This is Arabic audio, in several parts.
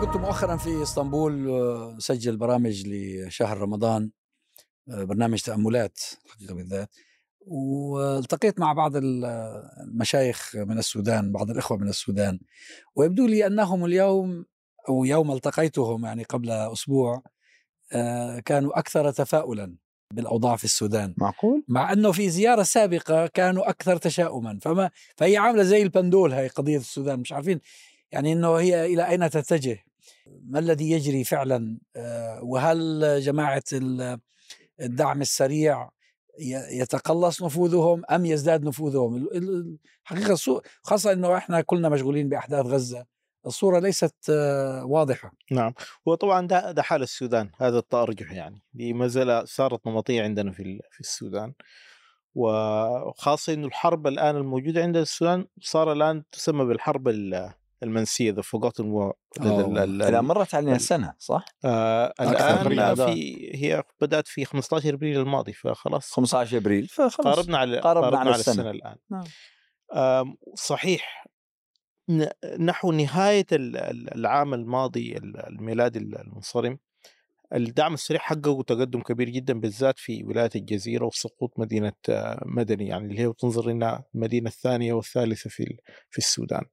كنت مؤخرا في اسطنبول سجل برامج لشهر رمضان، برنامج تأملات حقيقة بالذات، والتقيت مع بعض المشايخ من السودان، بعض الإخوة من السودان، ويبدو لي أنهم اليوم أو يوم التقيتهم يعني قبل أسبوع كانوا أكثر تفاؤلا بالأوضاع في السودان. معقول؟ مع أنه في زيارة سابقة كانوا أكثر تشاؤما. فهي عاملة زي البندول، هاي قضية السودان مش عارفين يعني أنه هي إلى أين تتجه، ما الذي يجري فعلا، وهل جماعة الدعم السريع يتقلص نفوذهم أم يزداد نفوذهم؟ الحقيقة خاصة أنه إحنا كلنا مشغولين بأحداث غزة، الصورة ليست واضحة. نعم، وطبعا ده حال السودان، هذا التأرجح يعني دي مازال صارت نمطية عندنا في السودان، وخاصة إنه الحرب الآن الموجودة عندنا في السودان صار الآن تسمى بالحرب المنسية، the forgotten war. لا مرت علينا سنة صح؟ الآن هي بدأت في 15 أبريل الماضي، فخلاص 15 أبريل، فخلاص قاربنا على السنة الآن. نعم. صحيح، نحو نهاية العام الماضي الميلادي المنصرم، الدعم السريع حققوا تقدم كبير جدا، بالذات في ولاية الجزيرة وسقوط مدينة مدني، يعني اللي هي تنظر إنها المدينة الثانية والثالثة في السودان.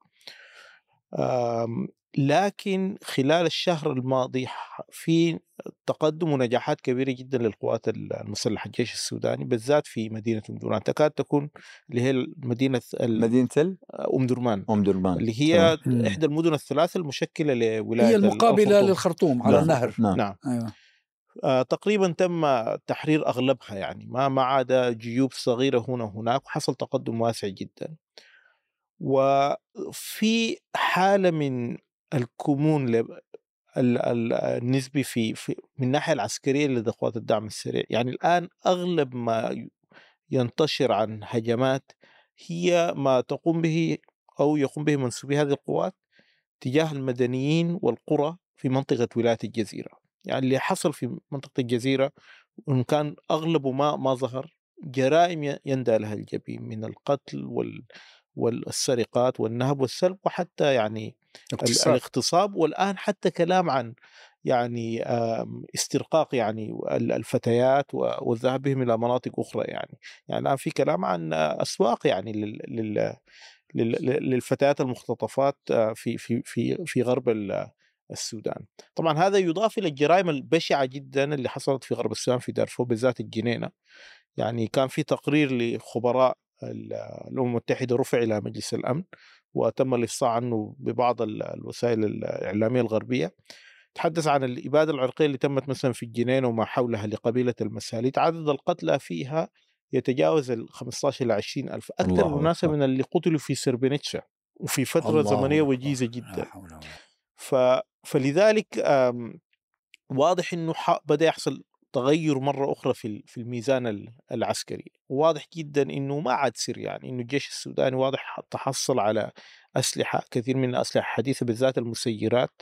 لكن خلال الشهر الماضي في تقدم ونجاحات كبيرة جدا للقوات المسلحة، الجيش السوداني بالذات في مدينة أم درمان، تكاد تكون اللي هي مدينة أم درمان اللي هي إحدى المدن الثلاثة المشكلة لولاية، هي المقابلة للخرطوم على النهر. نعم. أيوة. تقريبا تم تحرير أغلبها، يعني ما عدا جيوب صغيرة هنا وهناك، وحصل تقدم واسع جدا. وفي حالة من الكمون النسبي من الناحية العسكرية لدى قوات الدعم السريع. يعني الآن أغلب ما ينتشر عن هجمات هي ما تقوم به أو يقوم به منسوبي هذه القوات تجاه المدنيين والقرى في منطقة ولاية الجزيرة. يعني اللي حصل في منطقة الجزيرة وإن كان أغلبه ما ظهر جرائم يندى لها الجبين من القتل والسرقات والنهب والسلب، وحتى يعني الاغتصاب، والآن حتى كلام عن يعني استرقاق يعني الفتيات والذهاب بهم إلى مناطق أخرى. يعني الآن في كلام عن أسواق يعني للفتيات المختطفات في غرب السودان. طبعا هذا يضاف إلى الجرائم البشعة جدا اللي حصلت في غرب السودان في دارفور بالذات الجنينة. يعني كان في تقرير لخبراء الأمم المتحدة رفع إلى مجلس الأمن وتم الإفصاح عنه ببعض الوسائل الإعلامية الغربية، تحدث عن الإبادة العرقية اللي تمت مثلا في الجنين وما حولها لقبيلة المساليت. عدد القتلى فيها يتجاوز 15 إلى 20 ألف، أكثر بالمناسبة من اللي قتلوا في سربينيتشا وفي فترة زمنية وجيزة جدا. فلذلك واضح أنه بدأ يحصل تغير مرة أخرى في الميزان العسكري. واضح جدا أنه ما عاد سر، يعني أنه الجيش السوداني واضح تحصل على أسلحة، كثير من الأسلحة حديثة بالذات المسيرات،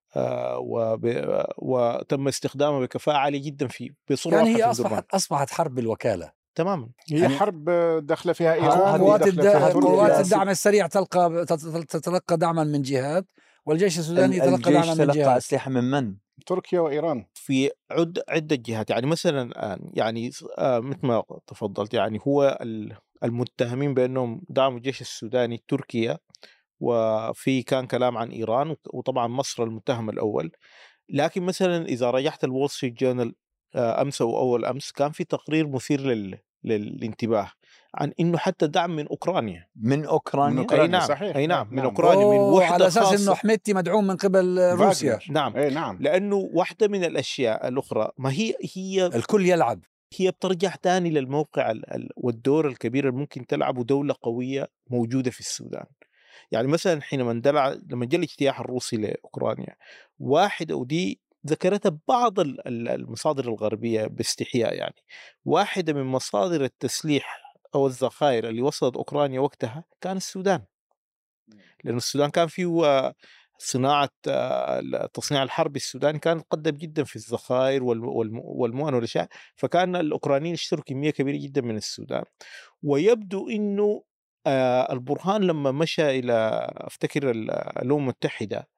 وتم استخدامها بكفاءة عالية جدا بصورة يعني هي أصبحت حرب الوكالة تماما. هي يعني حرب دخل فيها إيران، قوات الدعم السريع تتلقى دعما من جهات، والجيش السوداني يتلقى دعما من جهات. أسلحة من؟ تركيا وإيران في عدة جهات. يعني مثلا الآن يعني مثل ما تفضلت، يعني هو المتهمين بأنهم دعموا الجيش السوداني تركيا، وفي كان كلام عن إيران، وطبعا مصر المتهم الأول. لكن مثلا إذا رجعت الول ستريت جورنال أمس أو أول أمس، كان في تقرير مثير للانتباه عن إنه حتى دعم من أوكرانيا. أي نعم صحيح. أي نعم من أوكرانيا، من وحدة على أساس خاصة. إنه حميدتي مدعوم من قبل روسيا. نعم. نعم. لأنه واحدة من الأشياء الأخرى، ما هي الكل يلعب، هي بترجع تاني للموقع والدور الكبير اللي ممكن تلعبه دولة قوية موجودة في السودان. يعني مثلا حينما لما جاء الاجتياح الروسي لأوكرانيا، واحدة ودي ذكرتها بعض المصادر الغربية باستحياء، يعني واحدة من مصادر التسليح أو الذخائر اللي وصلت أوكرانيا وقتها كان السودان، لأن السودان كان فيه صناعة تصنيع الحرب السوداني كان قدم جدا في الذخائر والمؤن والأشياء، فكان الأوكرانيين اشتروا كمية كبيرة جدا من السودان. ويبدو إنه البرهان لما مشى إلى أفتكر الأمم المتحدة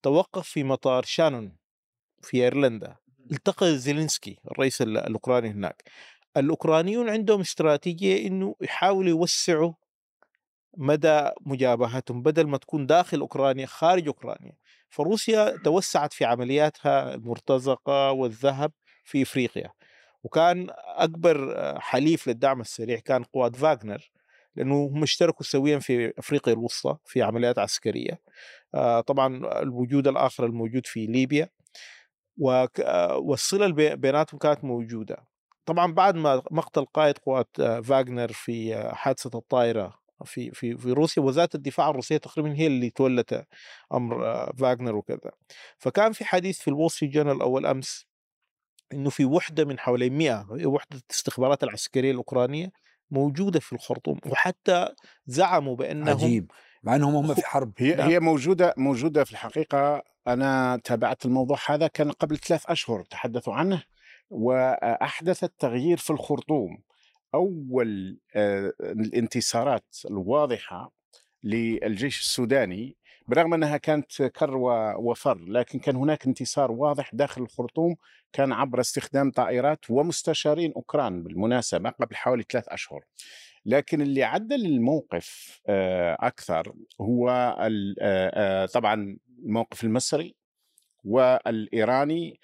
توقف في مطار شانون في ايرلندا، التقى زيلينسكي الرئيس الأوكراني هناك. الأوكرانيون عندهم استراتيجية إنه يحاولوا يوسعوا مدى مجابهتهم، بدل ما تكون داخل أوكرانيا خارج أوكرانيا. فروسيا توسعت في عملياتها المرتزقة والذهب في إفريقيا، وكان أكبر حليف للدعم السريع كان قوات فاغنر، لأنه هم اشتركوا سويا في أفريقيا الوسطى في عمليات عسكرية. طبعا الوجود الآخر الموجود في ليبيا، والصلة بيناتهم كانت موجودة. طبعا بعد ما مقتل قائد قوات فاغنر في حادثة الطائرة في روسيا، وزارة الدفاع الروسية تقريبا هي اللي تولت أمر فاغنر وكذا. فكان في حديث في الول ستريت جورنال أول أمس إنه في وحدة من حوالي 100 وحدة الاستخبارات العسكرية الأوكرانية موجودة في الخرطوم، وحتى زعموا بأنهم عجيب، مع أنهم هم في حرب. هي موجودة في الحقيقة. أنا تابعت الموضوع هذا، كان قبل 3 أشهر تحدثوا عنه، وأحدثت تغيير في الخرطوم. أول الانتصارات الواضحة للجيش السوداني، برغم أنها كانت كر وفر، لكن كان هناك انتصار واضح داخل الخرطوم، كان عبر استخدام طائرات ومستشارين أوكران بالمناسبة قبل حوالي 3 أشهر. لكن اللي عدل الموقف أكثر هو طبعا الموقف المصري والإيراني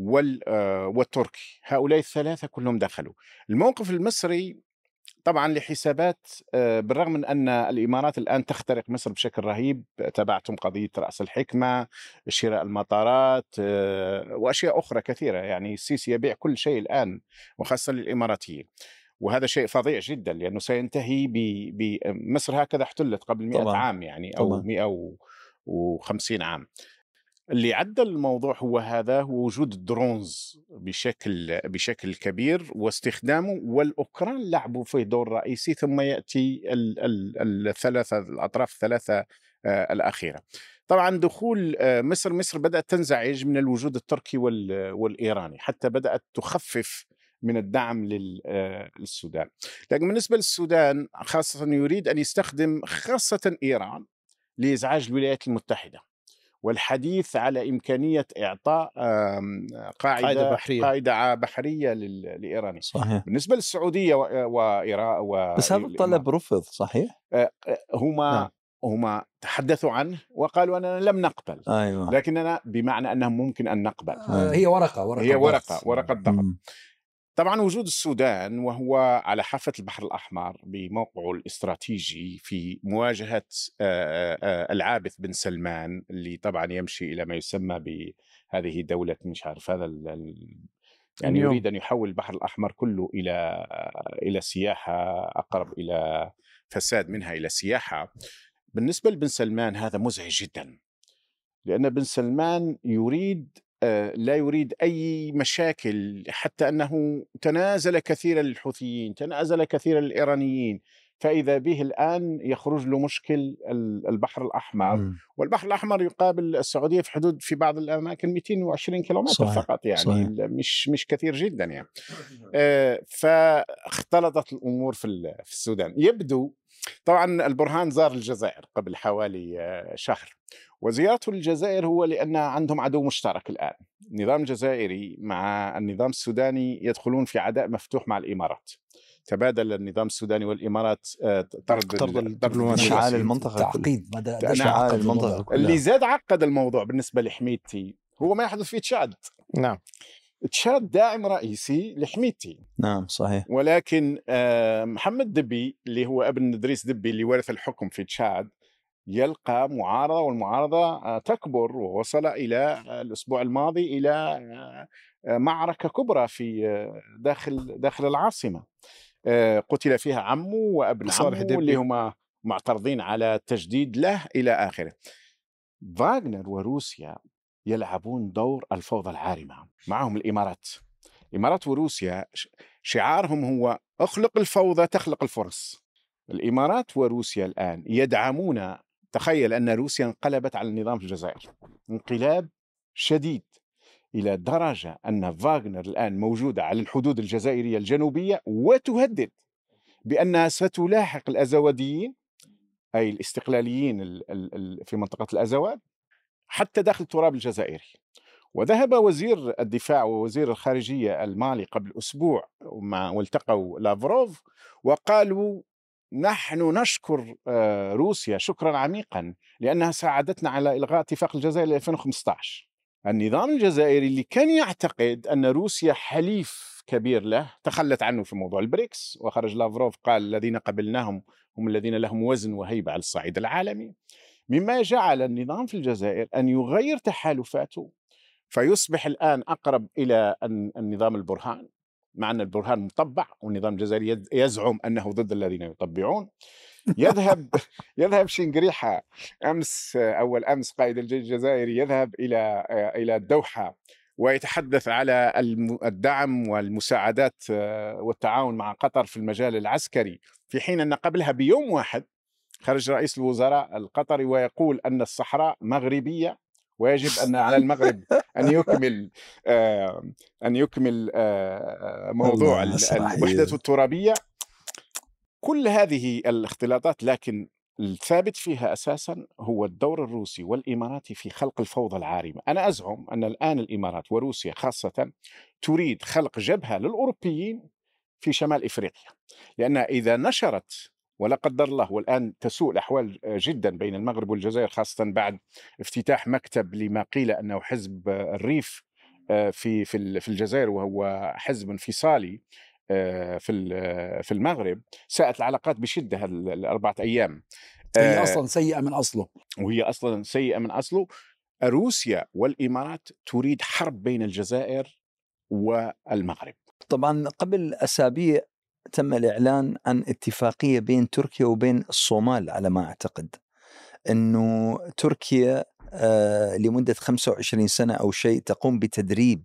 والتركي. هؤلاء الثلاثة كلهم دخلوا. الموقف المصري طبعا لحسابات، بالرغم من أن الإمارات الآن تخترق مصر بشكل رهيب. تابعتم قضية رأس الحكمة، شراء المطارات، وأشياء أخرى كثيرة. يعني السيسي يبيع كل شيء الآن، وخاصة للإماراتيين، وهذا شيء فظيع جدا، لأنه سينتهي بمصر هكذا احتلت قبل 100 عام يعني، أو 150 عام. اللي عدل الموضوع هو هذا، هو وجود الدرونز بشكل كبير واستخدامه، والأوكران لعبوا فيه دور رئيسي. ثم يأتي الأطراف الثلاثة الأخيرة. طبعا دخول مصر بدأت تنزعج من الوجود التركي والإيراني، حتى بدأت تخفف من الدعم للسودان. لكن بالنسبة للسودان خاصة يريد أن يستخدم خاصة إيران لإزعاج الولايات المتحدة، والحديث على إمكانية إعطاء قاعدة بحرية لإيران. صحيح. بالنسبة للسعودية بس هذا الطلب رفض، صحيح؟ هما تحدثوا عنه وقالوا أننا لم نقبل. أيوة. لكننا بمعنى أنهم ممكن أن نقبل. هي ورقة ضغط. طبعا وجود السودان وهو على حافة البحر الأحمر بموقعه الاستراتيجي في مواجهة العابث بن سلمان، اللي طبعا يمشي إلى ما يسمى بهذه دولة مش عارف هذا يعني يريد أن يحول البحر الأحمر كله إلى سياحة، أقرب إلى فساد منها إلى سياحة. بالنسبة لبن سلمان هذا مزعج جدا، لأن بن سلمان لا يريد أي مشاكل، حتى أنه تنازل كثيرا للحوثيين، تنازل كثيرا للإيرانيين. فإذا به الآن يخرج له مشكل البحر الأحمر. والبحر الأحمر يقابل السعودية في حدود في بعض الأماكن 220 كيلومتر فقط، يعني صحيح. مش كثير جدا يعني. فاختلطت الأمور في السودان. يبدو طبعا البرهان زار الجزائر قبل حوالي شهر، وزيارته للجزائر هو لأن عندهم عدو مشترك الآن. النظام الجزائري مع النظام السوداني يدخلون في عداء مفتوح مع الإمارات. تبادل النظام السوداني والإمارات طرد إشعال المنطقة، تعقيد إشعال المنطقة كلها. اللي زاد عقد الموضوع بالنسبة لحميتي هو ما يحدث في تشاد. نعم، تشاد داعم رئيسي لحميتي. نعم صحيح. ولكن محمد دبي اللي هو ابن إدريس دبي اللي ورث الحكم في تشاد يلقى معارضة، والمعارضة تكبر، ووصل الأسبوع الماضي إلى معركة كبرى في داخل العاصمة. قتل فيها عمه وابن عمه اللي هما معترضين على التجديد له إلى آخره. فاغنر وروسيا يلعبون دور الفوضى العارمة. معهم الإمارات وروسيا شعارهم هو اخلق الفوضى تخلق الفرص. الإمارات وروسيا الآن يدعمون، تخيل أن روسيا انقلبت على النظام في الجزائر انقلاب شديد، إلى درجة أن فاغنر الآن موجودة على الحدود الجزائرية الجنوبية، وتهدد بأنها ستلاحق الأزوديين أي الاستقلاليين في منطقة الأزواد، حتى داخل التراب الجزائري. وذهب وزير الدفاع ووزير الخارجية المالي قبل أسبوع والتقوا لافروف وقالوا نحن نشكر روسيا شكرا عميقا لأنها ساعدتنا على إلغاء اتفاق الجزائر 2015. النظام الجزائري اللي كان يعتقد أن روسيا حليف كبير له تخلت عنه في موضوع البريكس، وخرج لافروف قال الذين قبلناهم هم الذين لهم وزن وهيبة على الصعيد العالمي، مما جعل النظام في الجزائر أن يغير تحالفاته فيصبح الآن أقرب إلى النظام البرهان، مع أن البرهان مطبع والنظام الجزائري يزعم أنه ضد الذين يطبعون. يذهب شنقريحة أول أمس قائد الجيش الجزائري يذهب إلى الدوحة ويتحدث على الدعم والمساعدات والتعاون مع قطر في المجال العسكري، في حين أن قبلها بيوم واحد خرج رئيس الوزراء القطري ويقول أن الصحراء مغربية ويجب أن على المغرب أن يكمل موضوع الوحدة الترابية. كل هذه الاختلاطات، لكن الثابت فيها أساسا هو الدور الروسي والإماراتي في خلق الفوضى العارمة. أنا أزعم أن الآن الإمارات وروسيا خاصة تريد خلق جبهة للأوروبيين في شمال إفريقيا، لأن إذا نشرت ولا قدر الله، والآن تسوء الأحوال جدا بين المغرب والجزائر خاصة بعد افتتاح مكتب لما قيل أنه حزب الريف في الجزائر، وهو حزب انفصالي في المغرب. ساءت العلاقات بشدة الأربعة أيام. هي أصلا سيئة من أصله، وهي أصلا سيئة من أصله. روسيا والإمارات تريد حرب بين الجزائر والمغرب. طبعا قبل أسابيع تم الإعلان عن اتفاقية بين تركيا وبين الصومال، على ما أعتقد أنه تركيا لمدة 25 سنة أو شيء تقوم بتدريب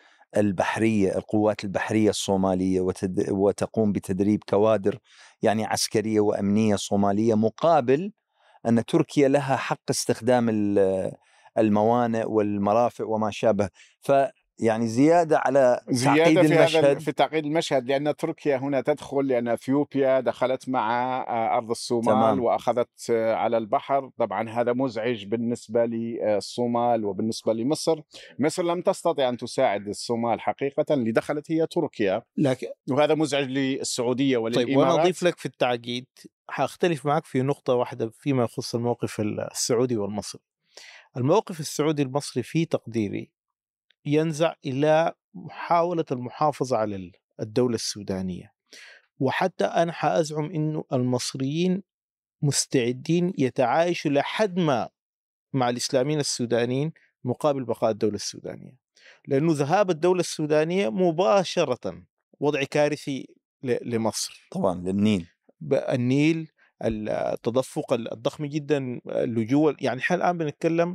القوات البحرية الصومالية وتقوم بتدريب كوادر يعني عسكرية وأمنية صومالية، مقابل أن تركيا لها حق استخدام الموانئ والمرافق وما شابه. يعني زيادة على تعقيد المشهد، في تعقيد المشهد، لأن تركيا هنا تدخل، لأن أثيوبيا دخلت مع أرض الصومال تمام. وأخذت على البحر. طبعا هذا مزعج بالنسبة للصومال وبالنسبة لمصر. مصر لم تستطع أن تساعد الصومال حقيقة، اللي دخلت هي تركيا، وهذا مزعج للسعودية وللإمارات. طيب، وأنا أضيف لك في التعقيد، هختلف معك في نقطة واحدة فيما يخص الموقف السعودي والمصري. الموقف السعودي المصري في تقديري ينزع إلى محاولة المحافظة على الدولة السودانية، وحتى أنا حأزعم إنه المصريين مستعدين يتعايشوا لحد ما مع الإسلاميين السودانيين مقابل بقاء الدولة السودانية، لأنه ذهاب الدولة السودانية مباشرة وضع كارثي لمصر. طبعا للنيل، النيل، التدفق الضخم جدا، اللجوء. يعني احنا الآن بنتكلم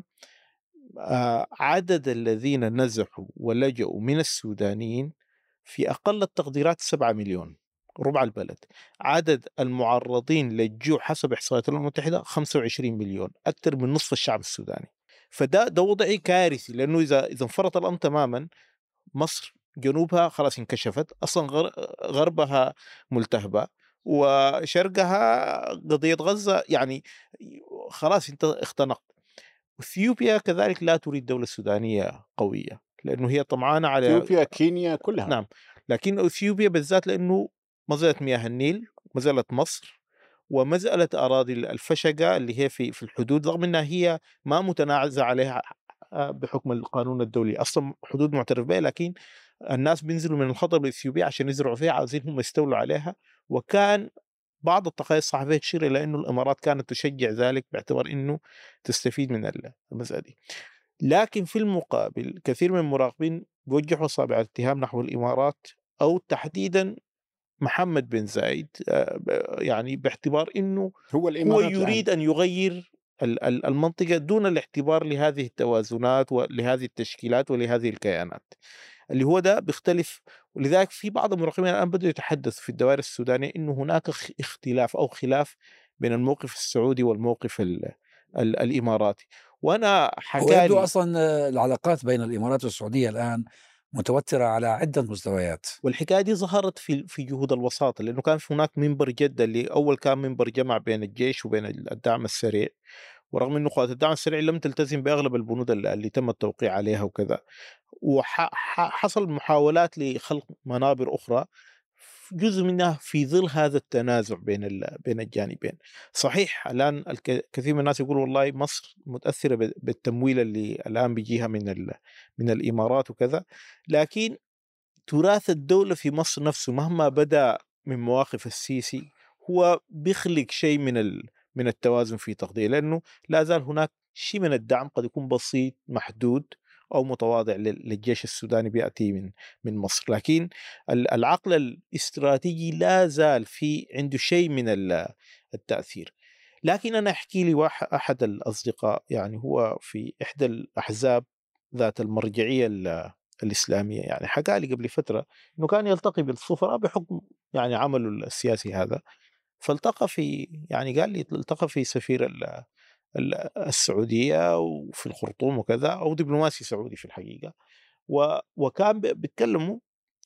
عدد الذين نزحوا ولجأوا من السودانيين في أقل التقديرات 7 مليون، ربع البلد. عدد المعرضين للجوع حسب إحصائيات الأمم المتحدة 25 مليون، أكثر من نصف الشعب السوداني. فده وضع كارثي، لأنه إذا انفرط الأمر تماما، مصر جنوبها خلاص انكشفت، أصلا غربها ملتهبة، وشرقها قضية غزة يعني خلاص انت اختنقت. اثيوبيا كذلك لا تريد دولة سودانية قوية، لأنه هي طمعانة على اثيوبيا، كينيا، كلها. نعم، لكن اثيوبيا بالذات لأنه مزألة مياه النيل، مزألة مصر، ومسألة أراضي الفشقة اللي هي في الحدود، رغم أنها هي ما متنازع عليها بحكم القانون الدولي، أصلا حدود معترف بها، لكن الناس بينزلوا من الخطر الإثيوبية عشان يزرعوا فيها، عاوزينهم يستولوا عليها. وكان بعض التقارير الصحفية تشير إلى أنه الإمارات كانت تشجع ذلك باعتبار أنه تستفيد من المسألة دي. لكن في المقابل كثير من المراقبين بوجهوا أصابع الاتهام نحو الإمارات، أو تحديدا محمد بن زايد، يعني باعتبار أنه هو يريد أن يغير المنطقة دون الاعتبار لهذه التوازنات ولهذه التشكيلات ولهذه الكيانات، اللي هو ده بيختلف. ولذلك في بعض المراقبين الآن بدأوا يتحدثوا في الدوائر السودانية إنه هناك اختلاف أو خلاف بين الموقف السعودي والموقف الإماراتي. وأنا ويبدو أصلا العلاقات بين الإمارات والسعودية الآن متوترة على عدة مستويات، والحكاية دي ظهرت في جهود الوساطة، لأنه كان في هناك منبر جدة اللي أول كان منبر جمع بين الجيش وبين الدعم السريع، ورغم أنه قوات الدعم السريع لم تلتزم بأغلب البنود اللي تم التوقيع عليها وكذا، وحصل محاولات لخلق منابر أخرى جزء منها في ظل هذا التنازع بين الجانبين. صحيح الآن كثير من الناس يقولوا والله مصر متأثرة بالتمويل اللي الآن بيجيها من الإمارات وكذا، لكن تراث الدولة في مصر نفسه مهما بدأ من مواقف السيسي هو بيخلق شيء من التوازن في تقدير، لأنه لا زال هناك شيء من الدعم قد يكون بسيط محدود أو متواضع للجيش السوداني بيأتي من مصر، لكن العقل الاستراتيجي لا زال في عنده شيء من التأثير. لكن أنا أحكي لي أحد الأصدقاء يعني هو في إحدى الأحزاب ذات المرجعية الإسلامية، يعني حكى لي قبل فترة إنه كان يلتقي بالسفراء بحكم يعني عمله السياسي هذا، فالتقى في يعني قال لي التقى في سفير السعودية وفي الخرطوم وكذا، أو دبلوماسي سعودي في الحقيقة، وكان بيتكلموا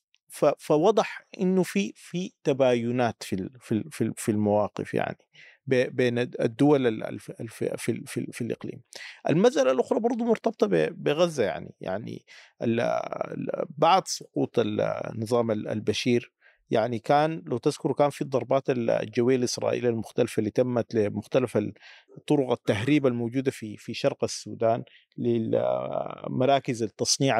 فوضح إنه في تباينات في المواقف يعني بين الدول في الإقليم. المسألة الأخرى برضو مرتبطة بغزة، يعني بعد سقوط النظام البشير يعني كان لو تذكروا كان في الضربات الجوية الإسرائيلية المختلفة اللي تمت لمختلف طرق التهريب الموجودة في شرق السودان لمراكز التصنيع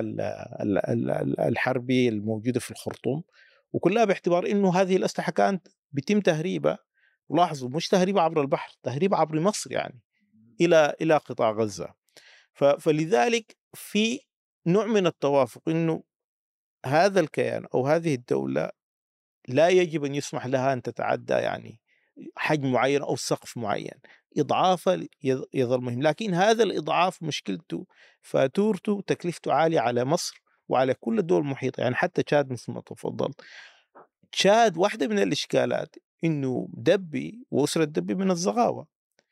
الحربي الموجودة في الخرطوم، وكلها باعتبار إنه هذه الأسلحة كانت بيتم تهريبها، ولاحظوا مش تهريب عبر البحر، تهريب عبر مصر يعني إلى قطاع غزة. فلذلك في نوع من التوافق إنه هذا الكيان أو هذه الدولة لا يجب أن يسمح لها أن تتعدى يعني حجم معين أو سقف معين، إضعافه يظل مهم، لكن هذا الإضعاف مشكلته فاتورته تكلفته عالية على مصر وعلى كل الدول المحيطة. يعني حتى تشاد مثل ما تفضلت، تشاد واحدة من الإشكالات إنه دبي وأسرة دبي من الزغاوة،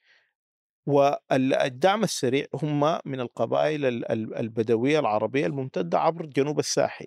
والدعم السريع هم من القبائل البدوية العربية الممتدة عبر جنوب الساحل.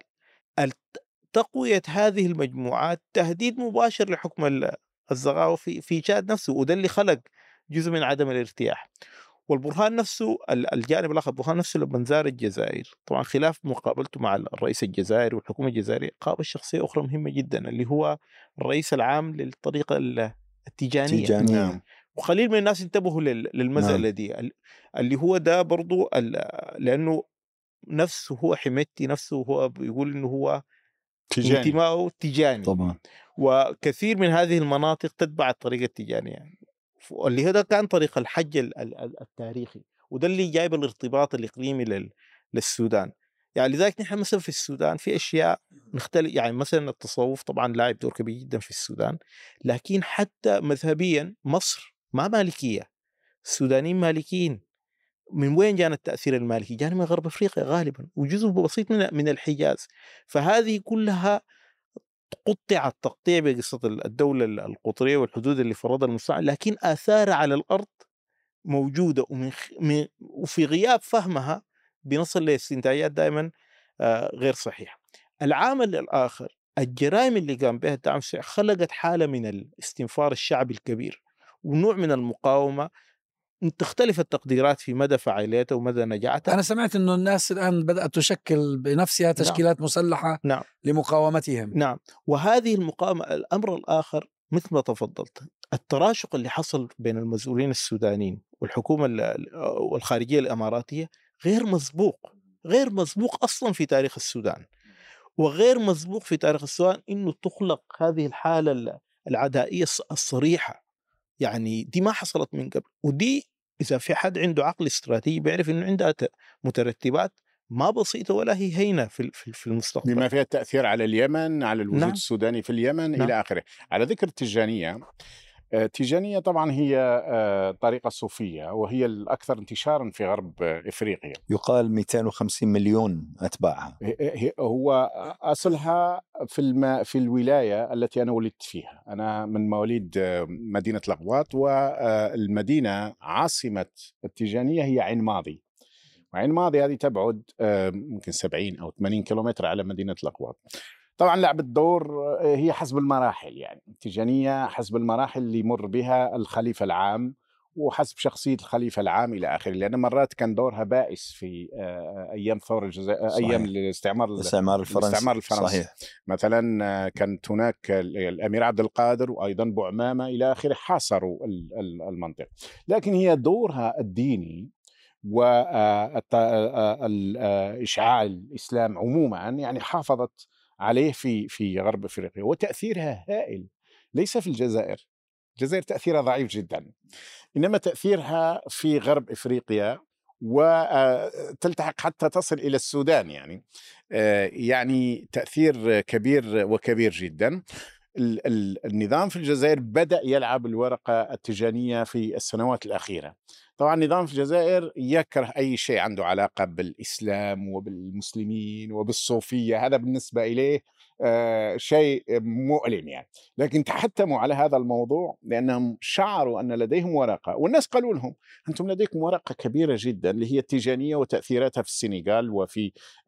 تقوية هذه المجموعات تهديد مباشر لحكم الزغاوة في تشاد نفسه، وده اللي خلق جزء من عدم الارتياح. والبرهان نفسه الجانب الآخر، البرهان نفسه لما زار الجزائر طبعا خلاف مقابلته مع الرئيس الجزائري والحكومة الجزائرية، قابل شخصية أخرى مهمة جدا اللي هو الرئيس العام للطريقة التيجانية. نعم. وقليل من الناس انتبهوا للمسألة دي، اللي هو ده برضو لأنه نفسه هو حميتي، نفسه هو بيقول إنه هو انتماءه تيجاني طبعا، وكثير من هذه المناطق تتبع الطريقة التيجانية، اللي هذا كان طريق الحج التاريخي، وده اللي جايب الارتباط الإقليمي للسودان. يعني لذلك نحن مثلا في السودان في أشياء نختلف، يعني مثلا التصوف طبعا لاعب دور كبير جدا في السودان، لكن حتى مذهبيا مصر ما مالكية، السودانيين مالكيين. من وين جانا التأثير المالكي؟ جانا من غرب أفريقيا غالبا وجزء بسيط من الحجاز. فهذه كلها قطعت تقطيع بقصة الدولة القطرية والحدود اللي فرضها المستعمر، لكن آثارها على الأرض موجودة، وفي غياب فهمها بنصل لاستنتاجات دائما غير صحيحة. العامل الآخر الجرائم اللي قام بها الدعم السريع خلقت حالة من الاستنفار الشعبي الكبير ونوع من المقاومة تختلف التقديرات في مدى فعاليته ومدى نجاعته. أنا سمعت أنه الناس الآن بدأت تشكل بنفسها تشكيلات مسلحة لمقاومتهم. نعم. وهذه المقاومة. الأمر الآخر مثل ما تفضلت، التراشق اللي حصل بين المسؤولين السودانيين والحكومة والخارجية الإماراتية غير مسبوق أصلا في تاريخ السودان، وغير مسبوق في تاريخ السودان إنه تخلق هذه الحالة العدائية الصريحة. يعني دي ما حصلت من قبل، ودي إذا في حد عنده عقل استراتيجي بيعرف إنه عندها مترتبات ما بسيطة ولا هي هينة في المستقبل، بما فيها التأثير على اليمن، على الوجود السوداني في اليمن إلى آخره. على ذكر التيجانية، التيجانية طبعا هي طريقة صوفية وهي الأكثر انتشارا في غرب إفريقيا، يقال 250 مليون أتباعها. هو أصلها في الولاية التي أنا ولدت فيها. أنا من مواليد مدينة الأغواط، والمدينة عاصمة التيجانية هي عين ماضي، وعين ماضي هذه تبعد ممكن 70 أو 80 كيلومتر على مدينة الأغواط. طبعا لعبت دور هي حسب المراحل، يعني التيجانية حسب المراحل اللي يمر بها الخليفة العام وحسب شخصية الخليفة العام إلى آخره، لأن مرات كان دورها بائس في أيام ثورة الجزائر، أيام الاستعمار الفرنسي. صحيح. مثلا كانت هناك الأمير عبد القادر وأيضا بوعمامة إلى آخره حاصروا المنطقة، لكن هي دورها الديني وإشعاع الإسلام عموما يعني حافظت عليه في غرب أفريقيا، وتأثيرها هائل ليس في الجزائر. الجزائر تأثيرها ضعيف جدا، إنما تأثيرها في غرب إفريقيا وتلتحق حتى تصل إلى السودان. يعني تأثير كبير وكبير جدا. النظام في الجزائر بدأ يلعب الورقة التيجانية في السنوات الأخيرة. طبعا النظام في الجزائر يكره أي شيء عنده علاقة بالإسلام وبالمسلمين وبالصوفية، هذا بالنسبة إليه شيء مؤلم يعني. لكن تحتموا على هذا الموضوع لأنهم شعروا أن لديهم ورقة، والناس قالوا لهم أنتم لديكم ورقة كبيرة جدا اللي هي التيجانية وتأثيراتها في السنغال وفي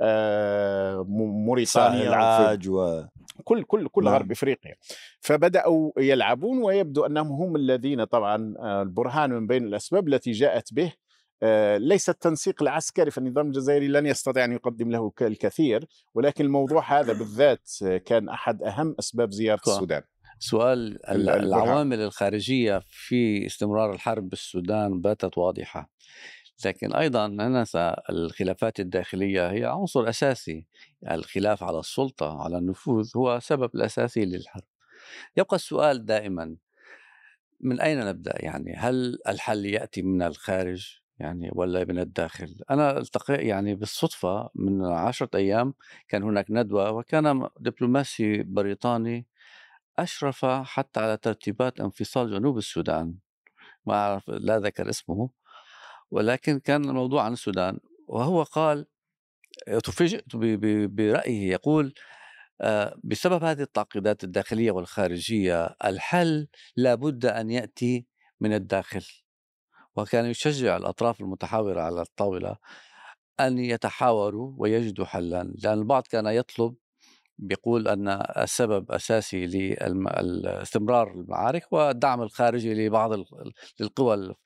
موريتانيا العاج كل غرب إفريقيا. فبدأوا يلعبون، ويبدو أنهم هم الذين طبعا البرهان من بين الأسباب التي جاءت به ليس التنسيق العسكري، فالنظام الجزائري لن يستطيع أن يقدم له الكثير، ولكن الموضوع هذا بالذات كان أحد أهم أسباب زيارة السودان. سؤال العوامل الخارجية في استمرار الحرب بالسودان باتت واضحة، لكن أيضا لا ننسى الخلافات الداخلية هي عنصر أساسي. الخلاف على السلطة على النفوذ هو سبب الأساسي للحرب. يبقى السؤال دائما من أين نبدأ؟ يعني هل الحل يأتي من الخارج يعني ولا من الداخل؟ أنا يعني بالصدفة من 10 أيام كان هناك ندوة، وكان دبلوماسي بريطاني أشرف حتى على ترتيبات انفصال جنوب السودان، ما أعرف لا ذكر اسمه، ولكن كان الموضوع عن السودان. وهو قال، تفاجئت برأيه، يقول بسبب هذه التعقيدات الداخلية والخارجية الحل لابد أن يأتي من الداخل. وكان يشجع الأطراف المتحاورة على الطاولة أن يتحاوروا ويجدوا حلا، لأن البعض كان يطلب بيقول أن السبب أساسي لاستمرار المعارك والدعم الخارجي لبعض القوى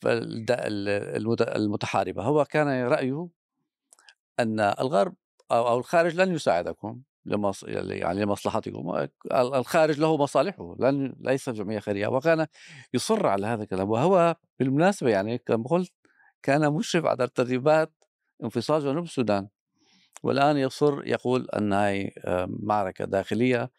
المتحاربة. هو كان رأيه أن الغرب أو الخارج لن يساعدكم يعني لمصلحتكم، الخارج له مصالحه، ليس جمعية خيرية. وكان يصر على هذا الكلام. وهو بالمناسبة يعني كما قلت كان مشرف على ترتيبات انفصال جنوب السودان، والآن يصر يقول أن هي معركة داخلية،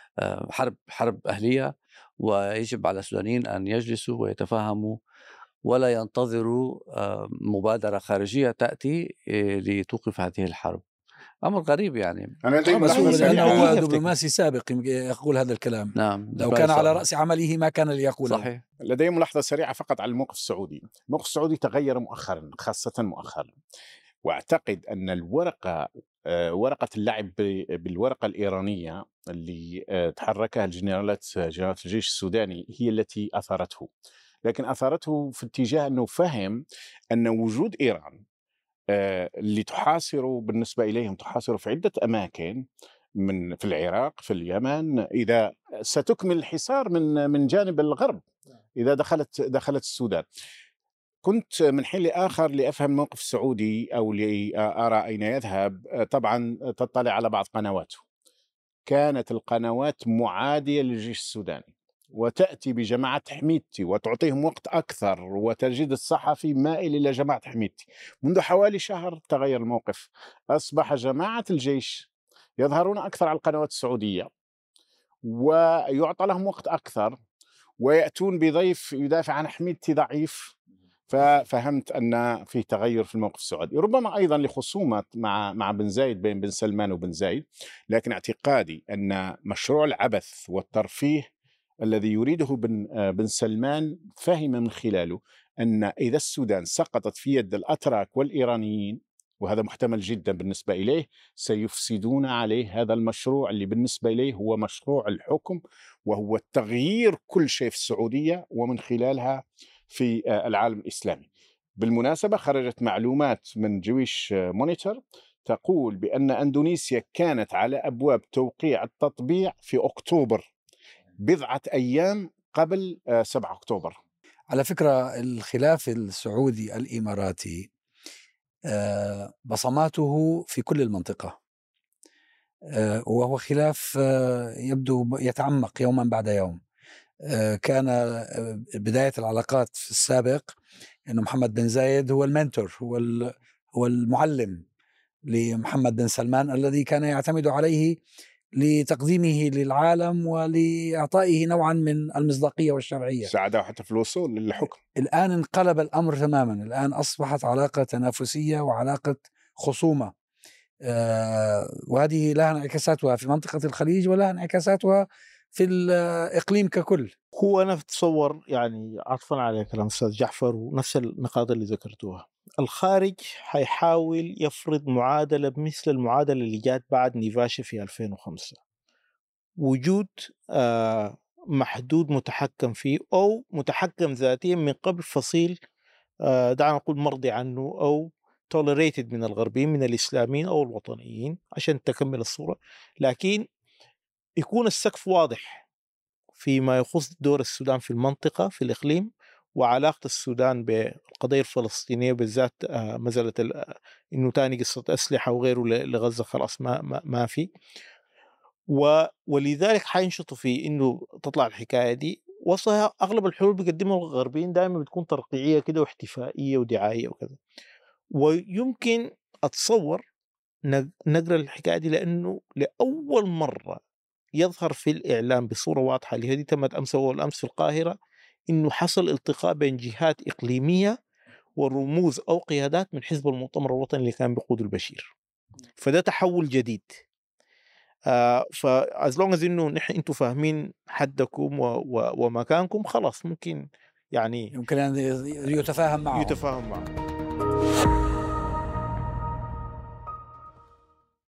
حرب أهلية، ويجب على السودانيين أن يجلسوا ويتفاهموا ولا ينتظروا مبادرة خارجية تأتي لتوقف هذه الحرب. أمر غريب يعني. أنا لأنه هو دبلوماسي سابق يقول هذا الكلام. نعم. لو كان على رأس عمله ما كان ليقوله. صحيح. لدي ملاحظة سريعة فقط على الموقف السعودي. الموقف السعودي تغير مؤخرا، خاصة مؤخرا، وأعتقد أن ورقة اللعب بالورقة الإيرانية اللي تحركها جنرالات الجيش السوداني هي التي أثارته، لكن أثارته في اتجاه أنه فهم أن وجود إيران اللي تحاصر بالنسبة إليهم تحاصر في عدة أماكن في العراق، في اليمن، إذا ستكمل الحصار من جانب الغرب إذا دخلت السودان. كنت من حين لآخر لأفهم الموقف السعودي أو لأرى أين يذهب. طبعا تطلع على بعض قنواته، كانت القنوات معادية للجيش السوداني، وتأتي بجماعة حميدتي وتعطيهم وقت أكثر، وتجد الصحفي مائل إلى جماعة حميدتي. منذ حوالي شهر تغير الموقف، أصبح جماعة الجيش يظهرون أكثر على القنوات السعودية ويعطى لهم وقت أكثر، ويأتون بضيف يدافع عن حميدتي ضعيف. ففهمت أن في تغير في الموقف السعودي، ربما أيضا لخصومة مع بن زايد، بين بن سلمان وبن زايد. لكن اعتقادي أن مشروع العبث والترفيه الذي يريده بن سلمان فهم من خلاله أن إذا السودان سقطت في يد الأتراك والإيرانيين، وهذا محتمل جدا بالنسبة إليه، سيفسدون عليه هذا المشروع اللي بالنسبة إليه هو مشروع الحكم، وهو تغيير كل شيء في السعودية ومن خلالها في العالم الإسلامي. بالمناسبة خرجت معلومات من جويش مونيتور تقول بأن أندونيسيا كانت على أبواب توقيع التطبيع في أكتوبر، بضعة أيام قبل 7 أكتوبر. على فكرة الخلاف السعودي الإماراتي بصماته في كل المنطقة، وهو خلاف يبدو يتعمق يوما بعد يوم. كان بداية العلاقات في السابق أنه محمد بن زايد هو المنتور، هو المعلم لمحمد بن سلمان الذي كان يعتمد عليه لتقديمه للعالم ولإعطائه نوعا من المصداقية والشرعية، ساعده حتى في الوصول للحكم. الآن انقلب الأمر تماما، الآن أصبحت علاقة تنافسية وعلاقة خصومة، وهذه لها انعكاساتها في منطقة الخليج ولها انعكاساتها في الإقليم ككل. هو أنا أتصور يعني عطفا على كلام أستاذ جعفر ونفس النقاط اللي ذكرتوها، الخارج حيحاول يفرض معادلة مثل المعادلة اللي جات بعد نيفاشا في 2005، وجود محدود متحكم فيه أو متحكم ذاتيا من قبل فصيل دعنا نقول مرضي عنه أو tolerated من الغربيين من الإسلاميين أو الوطنيين عشان تكمل الصورة، لكن يكون السقف واضح فيما يخص دور السودان في المنطقة في الإقليم وعلاقة السودان بالقضية الفلسطينية بالذات. مسألة إنه تاني قصة أسلحة وغيره لغزة خلاص ما في، ولذلك حينشطوا في إنه تطلع الحكاية دي. وصلها أغلب الحلول بيقدمها الغربيين دائما بتكون ترقيعية كده واحتفائية ودعائية وكذا، ويمكن أتصور نقرأ الحكاية دي لأنه لأول مرة يظهر في الإعلام بصورة واضحة اللي هذه تمت أمس أول أمس في القاهرة، إنه حصل التقاء بين جهات إقليمية ورموز أو قيادات من حزب المؤتمر الوطني اللي كان بيقود البشير، فده تحول جديد. فاز لونج از انه نحن انتم فاهمين حدكم ومكانكم خلاص ممكن يعني يمكن أن يتفاهم معه.